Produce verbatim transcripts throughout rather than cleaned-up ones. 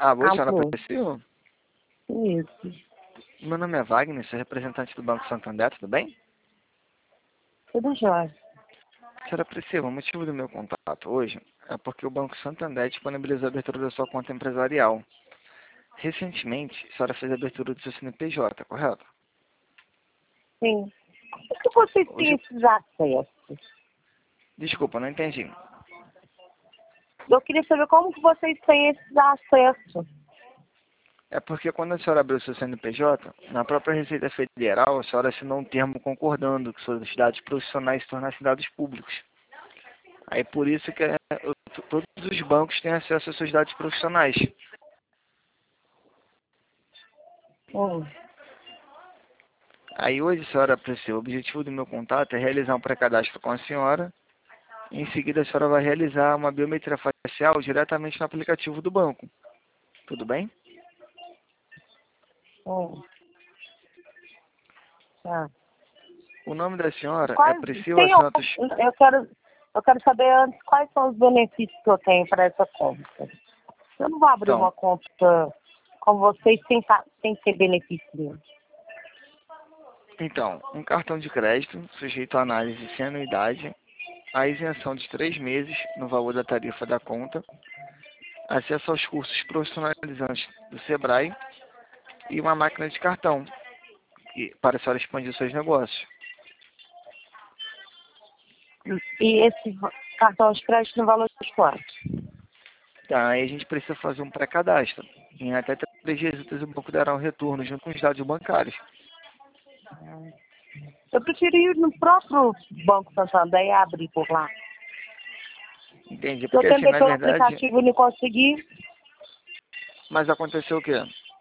Ah, boa senhora Alô? Priscila. Isso. Meu nome é Wagner, sou representante do Banco Santander, tudo bem? Tudo jóia. Senhora Priscila, o motivo do meu contato hoje é porque o Banco Santander disponibilizou a abertura da sua conta empresarial. Recentemente, a senhora fez a abertura do seu C N P J, correto? Sim. Por que vocês têm Hoje... esses acessos? Desculpa, não entendi. Eu queria saber como que vocês têm esses acessos. É porque quando a senhora abriu o seu C N P J, na própria Receita Federal, a senhora assinou um termo concordando que seus dados profissionais se tornassem dados públicos. Aí por isso que é, eu- todos os bancos têm acesso aos seus dados profissionais. Hum. Aí hoje, senhora Priscila, o objetivo do meu contato é realizar um pré-cadastro com a senhora. Em seguida, a senhora vai realizar uma biometria facial diretamente no aplicativo do banco. Tudo bem? Hum. Tá. O nome da senhora é Quais, Priscila tem, Santos. eu, quero, eu quero saber antes quais são os benefícios que eu tenho para essa conta. Eu não vou abrir Então, uma conta com vocês sem, fa- sem ter benefício nenhum. então, um cartão de crédito sujeito à análise sem anuidade, a isenção de três meses no valor da tarifa da conta, acesso aos cursos profissionalizantes do Sebrae e uma máquina de cartão que- para a senhora expandir seus negócios. E esse cartão de crédito no valor de quanto? Tá, aí a gente precisa fazer um pré-cadastro. Em até três dias úteis o banco dará um retorno junto com os dados bancários. Eu prefiro ir no próprio Banco Santander e abrir por lá. Entende? Eu Porque assim, tentei na pelo verdade, aplicativo e não consegui. mas aconteceu o quê?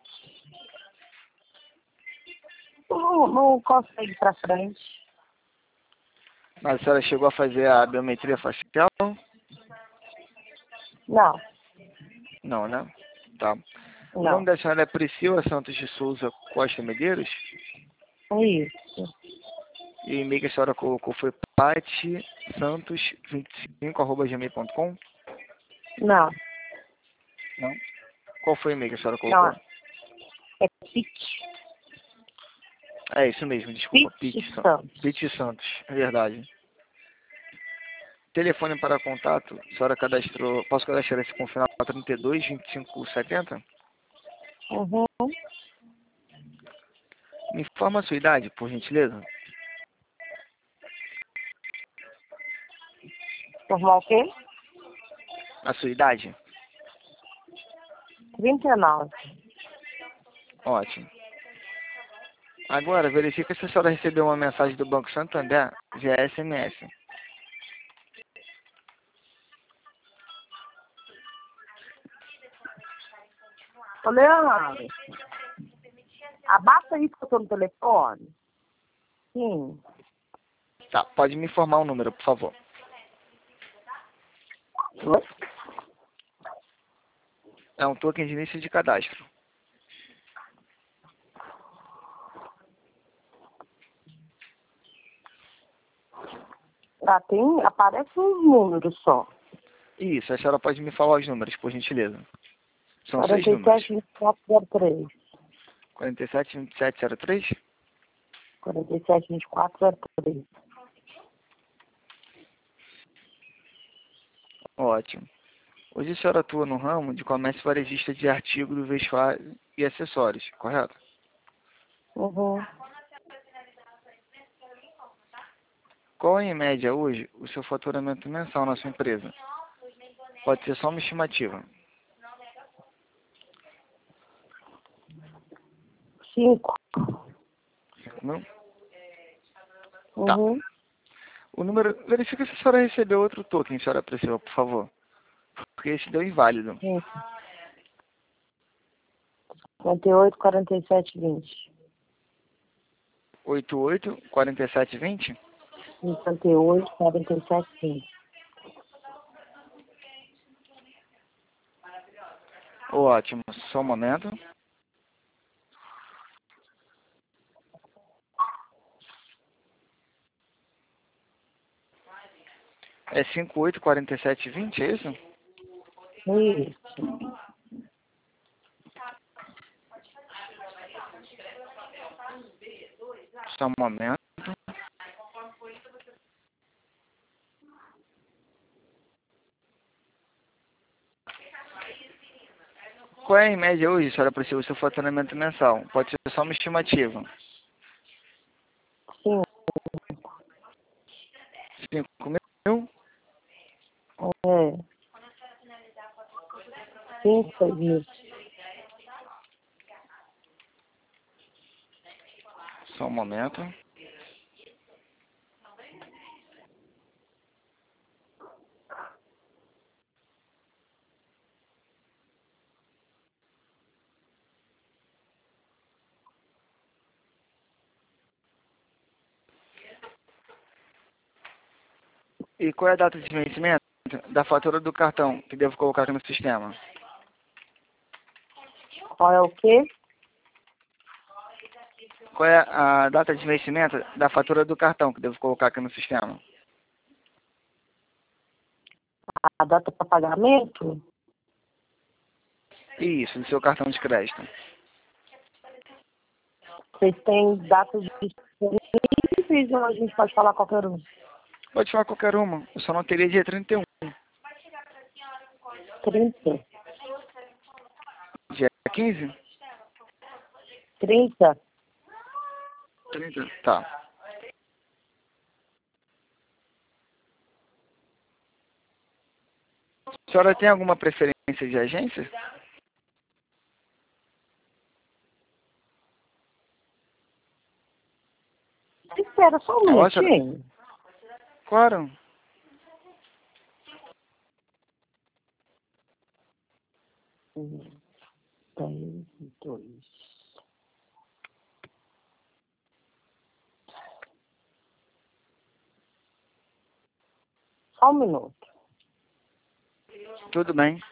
Não, não consegui para frente. Mas a senhora chegou a fazer a biometria facial? Não, Não, né? Tá. O nome não. da senhora é Priscila Santos de Souza Costa Medeiros? Isso. E o e-mail que a senhora colocou foi pati santos vinte e cinco arroba gmail ponto com? Não, Não? Qual foi o e-mail que a senhora não. colocou? É Pit. É isso mesmo, desculpa. Pit Pete San- Santos. Pete Santos, é verdade. Telefone para contato, a senhora cadastrou, posso cadastrar esse com o final trinta e dois, vinte e cinco, setenta? Uhum. Me informa a sua idade, por gentileza. Normal o quê? A sua idade? trinta e nove. Ótimo. Agora, verifica se a senhora recebeu uma mensagem do Banco Santander via S M S. Ô, Leandro, abaixa aí que eu tô no telefone. Sim. Tá, pode me informar o número, por favor. Oi? É um token de início de cadastro. Ah, tem, aparece um número só. Isso, a senhora pode me falar os números, por gentileza. São seis quarenta e números. sete, vinte e quatro, zero três. quarenta e sete, vinte e sete, zero três? quarenta e sete, vinte e quatro, zero três. Ótimo. Hoje a senhora atua no ramo de comércio varejista de artigos do vestuário e acessórios, correto? Uhum. Qual é, em média, hoje, o seu faturamento mensal na sua empresa? Pode ser só uma estimativa. Cinco. cinco mil? Tá. Uhum. O número... Verifica se a senhora recebeu outro token, senhora Priscila, por favor. Porque esse deu inválido. Sim. cinquenta e oito, quarenta e sete, vinte. oito oito, quarenta e sete, vinte? cinquenta e oito, quarenta e sete, vinte. Ótimo. Só um momento. É cinquenta e oito, quarenta e sete, vinte, é isso? Isso. Só um momento. Qual é em média hoje, senhora Priscila, o seu faturamento mensal? Pode ser só uma estimativa. Sim. cinco mil? É. Cinco, seis mil. Só um momento. E qual é a data de vencimento da fatura do cartão que devo colocar aqui no sistema? Qual é o quê? Qual é a data de vencimento da fatura do cartão que devo colocar aqui no sistema? A data para pagamento? Isso, do seu cartão de crédito. Vocês têm datas disponíveis ou a gente pode falar qualquer um? Pode falar qualquer uma. Eu só não teria dia trinta e um. Trinta. Dia quinze? Trinta. trinta. Tá. A senhora tem alguma preferência de agência? Espera só um Agora, senhora... minutinho. Claro. Um, dez, dois. Só um minuto. Tudo bem.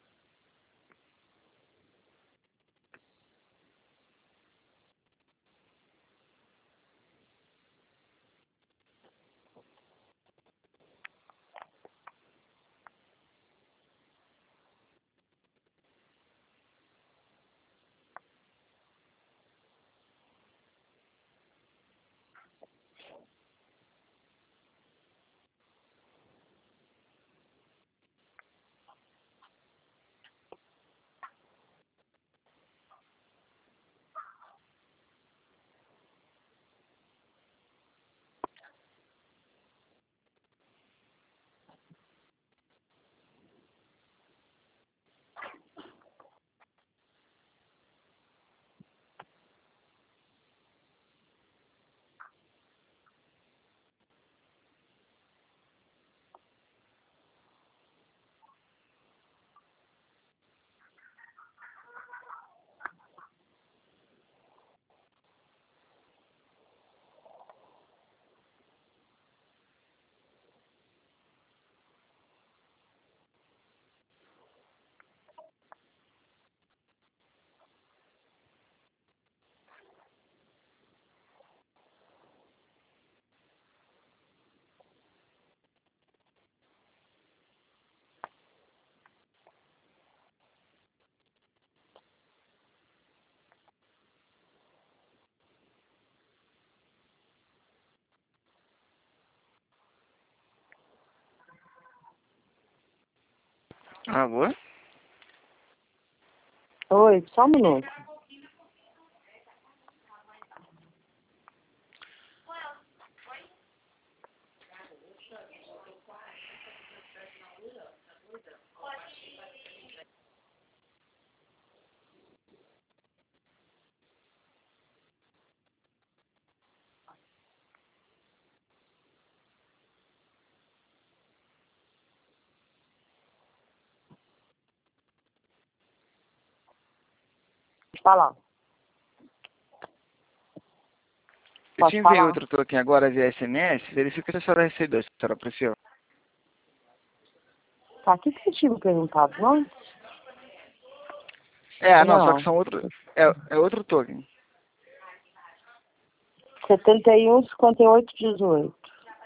Alô? Oi, só um minuto. Falar. Eu te Posso enviei falar? outro token agora via S M S. Verifica se a senhora recebeu, senhora Priscila. Tá, o que que você tinha me perguntado, não? É, não, só que Não. são outro... É, é outro token. setenta e um, cinquenta e oito, dezoito.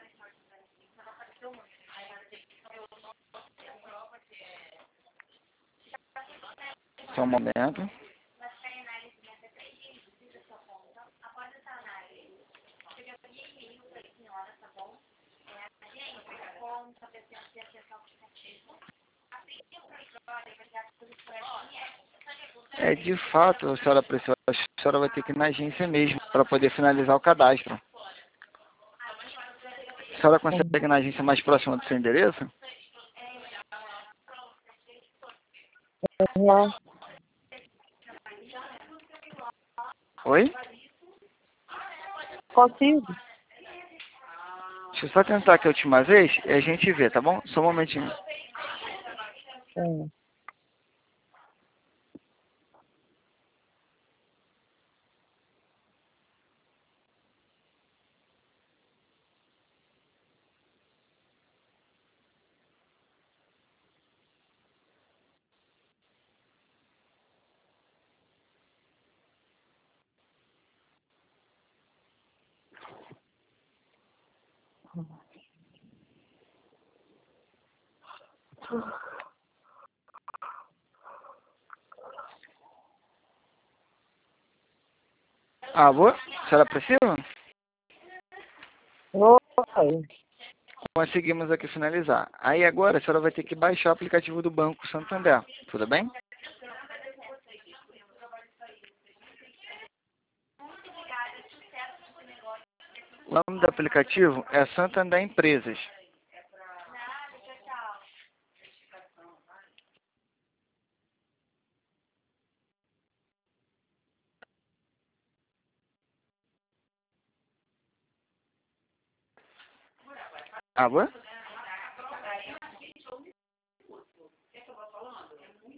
Só um momento. É, de fato, a senhora precisa, a senhora vai ter que ir na agência mesmo para poder finalizar o cadastro. A senhora consegue ir na agência mais próxima do seu endereço? Não Oi? consigo. Deixa eu só tentar aqui a última vez e a gente vê, tá bom? Só um momentinho. Hum. Alô? A senhora precisa? Oi. Conseguimos aqui finalizar. Aí agora a senhora vai ter que baixar o aplicativo do Banco Santander. Tudo bem? O nome do aplicativo é Santander Empresas. Alô?